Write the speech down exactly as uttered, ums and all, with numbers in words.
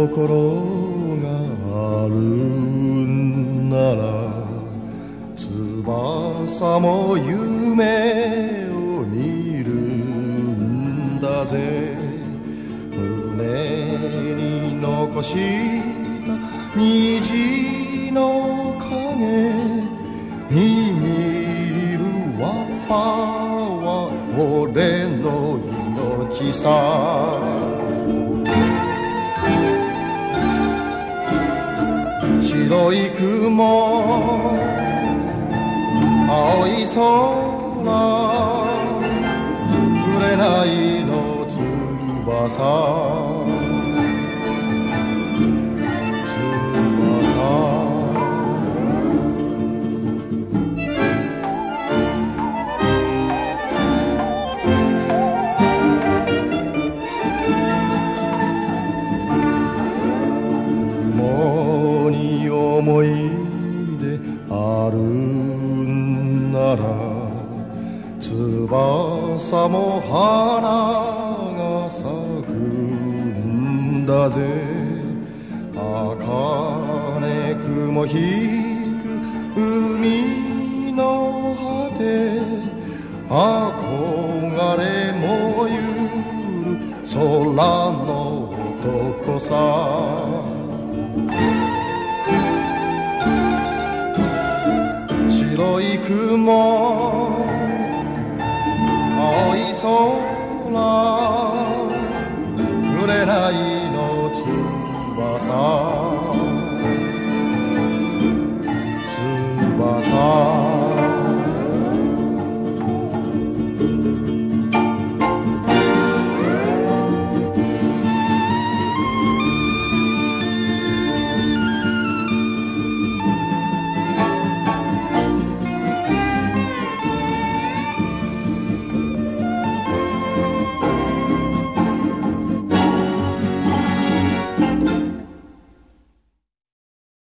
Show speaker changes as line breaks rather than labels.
心があるんなら翼も夢を見るんだぜ。胸に残した虹の影握るわっぱは俺の命さ。白い雲青い空紅の翼思い出あるんなら翼も花が咲くんだぜ。茜雲引く海の果て憧れもゆる空の男さ。白い雲青い空紅の翼翼